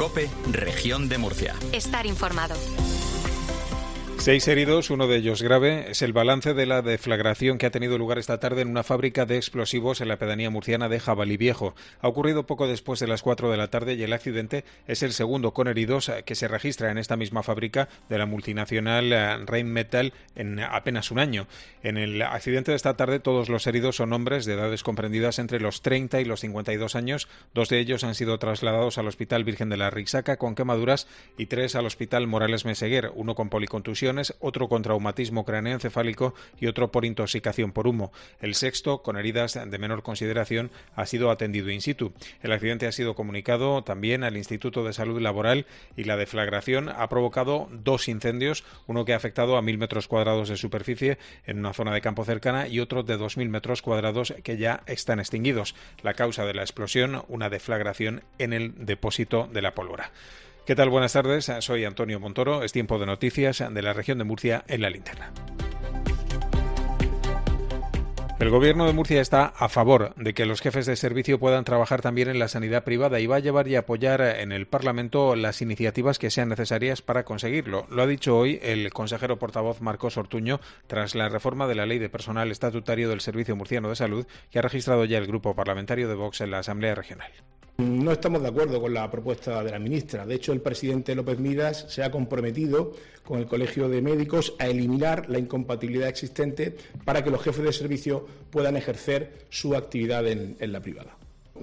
COPE, Región de Murcia. Estar informado. 6 heridos, uno de ellos grave. Es el balance de la deflagración que ha tenido lugar esta tarde en una fábrica de explosivos en la pedanía murciana de Jabalí Viejo. Ha ocurrido poco después de las 4 de la tarde y el accidente es el segundo con heridos que se registra en esta misma fábrica de la multinacional Rheinmetall en apenas un año. En el accidente de esta tarde todos los heridos son hombres de edades comprendidas entre los 30 y los 52 años. 2 de ellos han sido trasladados al Hospital Virgen de la Rixaca con quemaduras y 3 al Hospital Morales Meseguer, uno con policontusión, otro con traumatismo craneoencefálico y otro por intoxicación por humo. El sexto, con heridas de menor consideración, ha sido atendido in situ. El accidente ha sido comunicado también al Instituto de Salud Laboral y la deflagración ha provocado 2 incendios, uno que ha afectado a 1.000 metros cuadrados de superficie en una zona de campo cercana y otro de 2.000 metros cuadrados que ya están extinguidos. La causa de la explosión, una deflagración en el depósito de la pólvora. ¿Qué tal? Buenas tardes, soy Antonio Montoro, es tiempo de noticias de la región de Murcia en La Linterna. El Gobierno de Murcia está a favor de que los jefes de servicio puedan trabajar también en la sanidad privada y va a llevar y apoyar en el Parlamento las iniciativas que sean necesarias para conseguirlo. Lo ha dicho hoy el consejero portavoz Marcos Ortuño tras la reforma de la Ley de Personal Estatutario del Servicio Murciano de Salud que ha registrado ya el Grupo Parlamentario de Vox en la Asamblea Regional. No estamos de acuerdo con la propuesta de la ministra. De hecho, el presidente López Miras se ha comprometido con el Colegio de Médicos a eliminar la incompatibilidad existente para que los jefes de servicio puedan ejercer su actividad en la privada.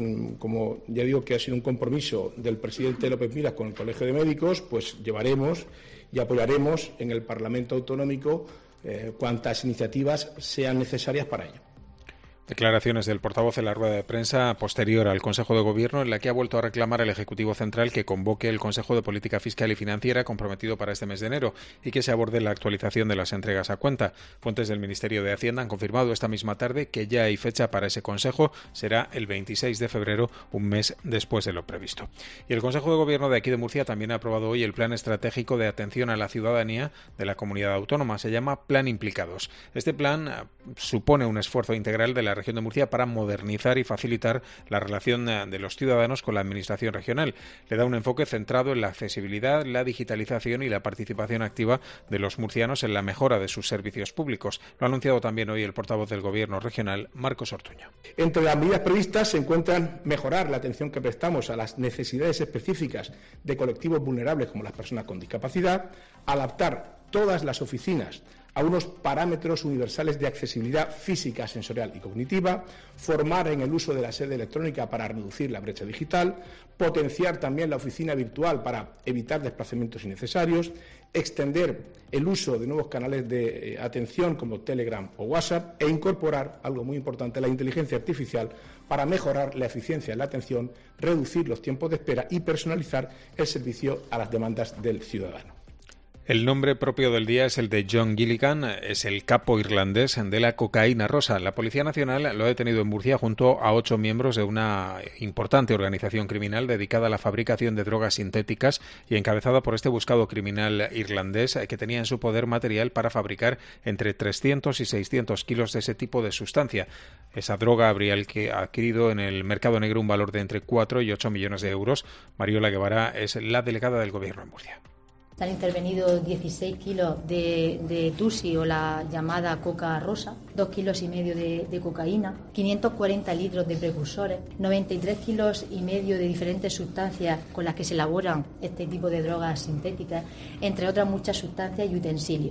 Como ya digo que ha sido un compromiso del presidente López Miras con el Colegio de Médicos, pues llevaremos y apoyaremos en el Parlamento Autonómico cuantas iniciativas sean necesarias para ello. Declaraciones del portavoz en la rueda de prensa posterior al Consejo de Gobierno en la que ha vuelto a reclamar al Ejecutivo Central que convoque el Consejo de Política Fiscal y Financiera comprometido para este mes de enero y que se aborde la actualización de las entregas a cuenta. Fuentes del Ministerio de Hacienda han confirmado esta misma tarde que ya hay fecha para ese Consejo. Será el 26 de febrero, un mes después de lo previsto. Y el Consejo de Gobierno de aquí de Murcia también ha aprobado hoy el Plan Estratégico de Atención a la Ciudadanía de la Comunidad Autónoma. Se llama Plan Implicados. Este plan supone un esfuerzo integral de la región de Murcia para modernizar y facilitar la relación de los ciudadanos con la administración regional. Le da un enfoque centrado en la accesibilidad, la digitalización y la participación activa de los murcianos en la mejora de sus servicios públicos. Lo ha anunciado también hoy el portavoz del Gobierno regional, Marcos Ortuño. Entre las medidas previstas se encuentran mejorar la atención que prestamos a las necesidades específicas de colectivos vulnerables como las personas con discapacidad, adaptar todas las oficinas a unos parámetros universales de accesibilidad física, sensorial y cognitiva, formar en el uso de la sede electrónica para reducir la brecha digital, potenciar también la oficina virtual para evitar desplazamientos innecesarios, extender el uso de nuevos canales de atención como Telegram o WhatsApp e incorporar, algo muy importante, la inteligencia artificial para mejorar la eficiencia en la atención, reducir los tiempos de espera y personalizar el servicio a las demandas del ciudadano. El nombre propio del día es el de John Gilligan, es el capo irlandés de la cocaína rosa. La Policía Nacional lo ha detenido en Murcia junto a 8 miembros de una importante organización criminal dedicada a la fabricación de drogas sintéticas y encabezada por este buscado criminal irlandés que tenía en su poder material para fabricar entre 300 y 600 kilos de ese tipo de sustancia. Esa droga habría adquirido en el mercado negro un valor de entre 4 y 8 millones de euros. Mariola Guevara es la delegada del Gobierno en Murcia. Se han intervenido 16 kilos de tusi o la llamada coca rosa, 2,5 kilos de cocaína, 540 litros de precursores, 93,5 kilos de diferentes sustancias con las que se elaboran este tipo de drogas sintéticas, entre otras muchas sustancias y utensilios.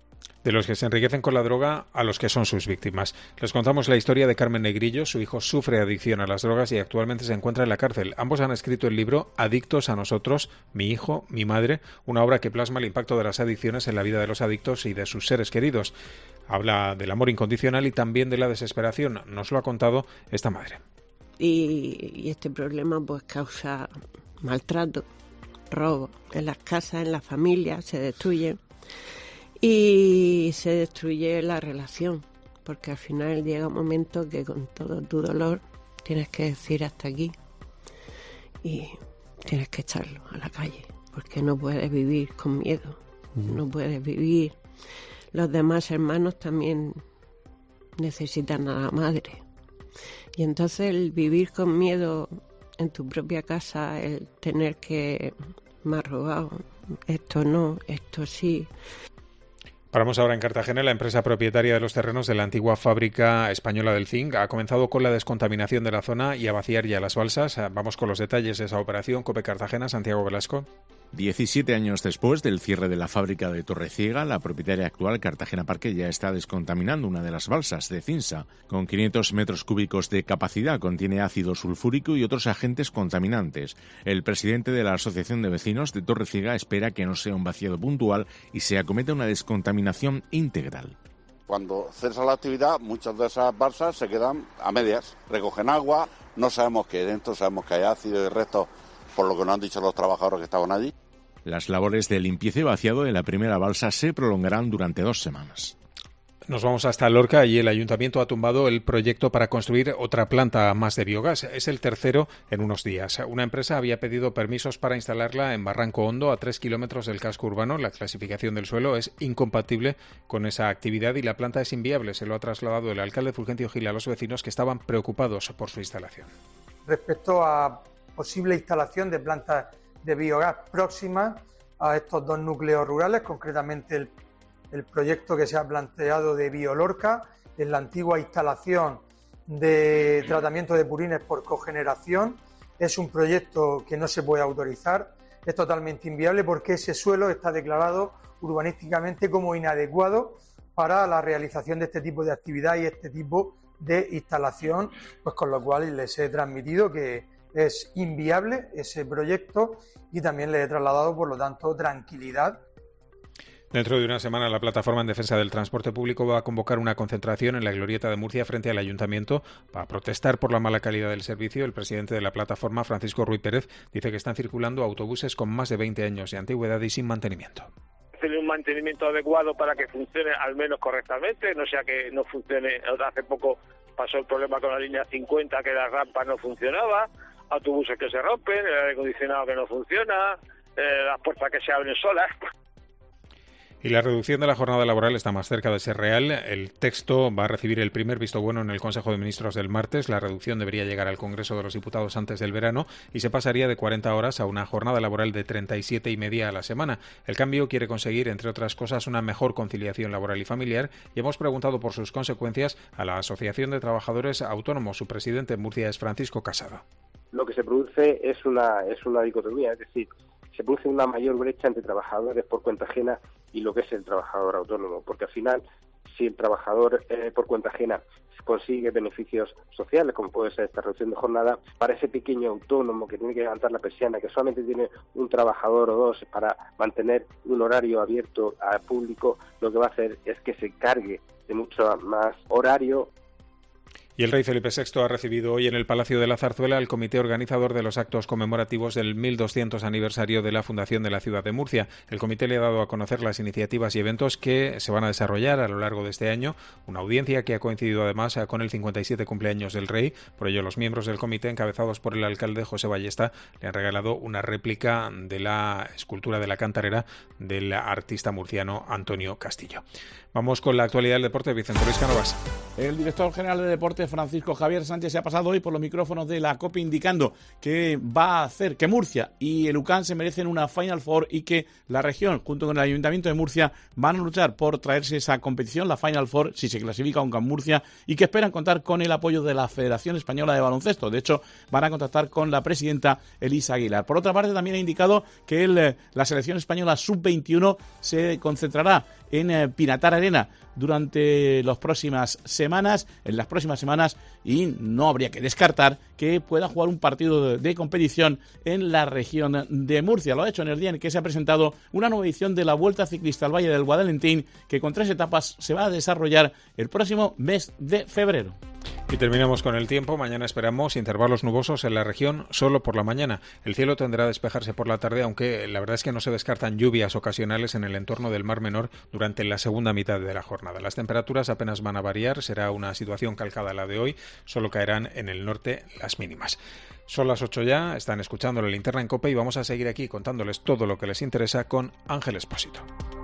De los que se enriquecen con la droga a los que son sus víctimas. Les contamos la historia de Carmen Negrillo. Su hijo sufre adicción a las drogas y actualmente se encuentra en la cárcel. Ambos han escrito el libro Adictos a nosotros, mi hijo, mi madre, una obra que plasma el impacto de las adicciones en la vida de los adictos y de sus seres queridos. Habla del amor incondicional y también de la desesperación. Nos lo ha contado esta madre. Y este problema pues causa maltrato, robo en las casas, en las familias, se destruyen. Y se destruye la relación, porque al final llega un momento que con todo tu dolor tienes que decir hasta aquí y tienes que echarlo a la calle, porque no puedes vivir con miedo, no puedes vivir. Los demás hermanos también necesitan a la madre y entonces el vivir con miedo en tu propia casa el tener que me ha robado, esto no, esto sí. Paramos ahora en Cartagena. La empresa propietaria de los terrenos de la antigua fábrica española del zinc ha comenzado con la descontaminación de la zona y a vaciar ya las balsas. Vamos con los detalles de esa operación. COPE Cartagena, Santiago Velasco. 17 años después del cierre de la fábrica de Torreciega, la propietaria actual, Cartagena Parque, ya está descontaminando una de las balsas de Cinsa. Con 500 metros cúbicos de capacidad, contiene ácido sulfúrico y otros agentes contaminantes. El presidente de la Asociación de Vecinos de Torreciega espera que no sea un vaciado puntual y se acometa una descontaminación integral. Cuando cesa la actividad, muchas de esas balsas se quedan a medias, recogen agua, no sabemos qué hay dentro, sabemos que hay ácido y restos, por lo que nos han dicho los trabajadores que estaban allí. Las labores de limpieza y vaciado de la primera balsa se prolongarán durante 2 semanas. Nos vamos hasta Lorca y el Ayuntamiento ha tumbado el proyecto para construir otra planta más de biogás. Es el tercero en unos días. Una empresa había pedido permisos para instalarla en Barranco Hondo, a 3 kilómetros del casco urbano. La clasificación del suelo es incompatible con esa actividad y la planta es inviable. Se lo ha trasladado el alcalde Fulgencio Gil a los vecinos, que estaban preocupados por su instalación. Respecto a posible instalación de plantas de biogás próximas a estos 2 núcleos rurales, concretamente el proyecto que se ha planteado de Biolorca, en la antigua instalación de tratamiento de purines por cogeneración. Es un proyecto que no se puede autorizar, es totalmente inviable porque ese suelo está declarado urbanísticamente como inadecuado para la realización de este tipo de actividad y este tipo de instalación, pues con lo cual les he transmitido que es inviable ese proyecto y también le he trasladado, por lo tanto, tranquilidad. Dentro de una semana, la Plataforma en Defensa del Transporte Público va a convocar una concentración en la Glorieta de Murcia frente al Ayuntamiento para protestar por la mala calidad del servicio. El presidente de la plataforma, Francisco Ruiz Pérez, dice que están circulando autobuses con más de 20 años de antigüedad y sin mantenimiento. Hacerle un mantenimiento adecuado para que funcione al menos correctamente, no sea que no funcione. Hace poco pasó el problema con la línea 50, que la rampa no funcionaba, autobuses que se rompen, el aire acondicionado que no funciona, las puertas que se abren solas. Y la reducción de la jornada laboral está más cerca de ser real. El texto va a recibir el primer visto bueno en el Consejo de Ministros del martes. La reducción debería llegar al Congreso de los Diputados antes del verano y se pasaría de 40 horas a una jornada laboral de 37,5 a la semana. El cambio quiere conseguir, entre otras cosas, una mejor conciliación laboral y familiar, y hemos preguntado por sus consecuencias a la Asociación de Trabajadores Autónomos. Su presidente en Murcia es Francisco Casado. Lo que se produce es una dicotomía, es decir, se produce una mayor brecha entre trabajadores por cuenta ajena y lo que es el trabajador autónomo, porque al final, si el trabajador por cuenta ajena consigue beneficios sociales, como puede ser esta reducción de jornada, para ese pequeño autónomo que tiene que levantar la persiana, que solamente tiene un trabajador o dos para mantener un horario abierto al público, lo que va a hacer es que se cargue de mucho más horario. Y el rey Felipe VI ha recibido hoy en el Palacio de la Zarzuela al comité organizador de los actos conmemorativos del 1200 aniversario de la fundación de la ciudad de Murcia. El comité le ha dado a conocer las iniciativas y eventos que se van a desarrollar a lo largo de este año, una audiencia que ha coincidido además con el 57 cumpleaños del rey. Por ello, los miembros del comité, encabezados por el alcalde José Ballesta, le han regalado una réplica de la escultura de la Cantarera del artista murciano Antonio Castillo. Vamos con la actualidad del deporte. Vicente Luis Cánovas. El director general de Deportes, Francisco Javier Sánchez, se ha pasado hoy por los micrófonos de la COPE indicando que va a hacer que Murcia y el UCAM se merecen una Final Four y que la región, junto con el Ayuntamiento de Murcia, van a luchar por traerse esa competición, la Final Four, si se clasifica UCAM Murcia, y que esperan contar con el apoyo de la Federación Española de Baloncesto. De hecho, van a contactar con la presidenta Elisa Aguilar. Por otra parte, también ha indicado que la selección española sub-21 se concentrará en Pinatar Arena durante las próximas semanas, y no habría que descartar que pueda jugar un partido de competición en la región de Murcia. Lo ha hecho en el día en que se ha presentado una nueva edición de la Vuelta Ciclista al Valle del Guadalentín, que con 3 etapas se va a desarrollar el próximo mes de febrero. Y terminamos con el tiempo. Mañana esperamos intervalos nubosos en la región solo por la mañana. El cielo tendrá a despejarse por la tarde, aunque la verdad es que no se descartan lluvias ocasionales en el entorno del Mar Menor durante la segunda mitad de la jornada. Las temperaturas apenas van a variar, será una situación calcada a la de hoy, solo caerán en el norte las mínimas. Son las 8 ya, están escuchando la Linterna en COPE y vamos a seguir aquí contándoles todo lo que les interesa con Ángel Expósito.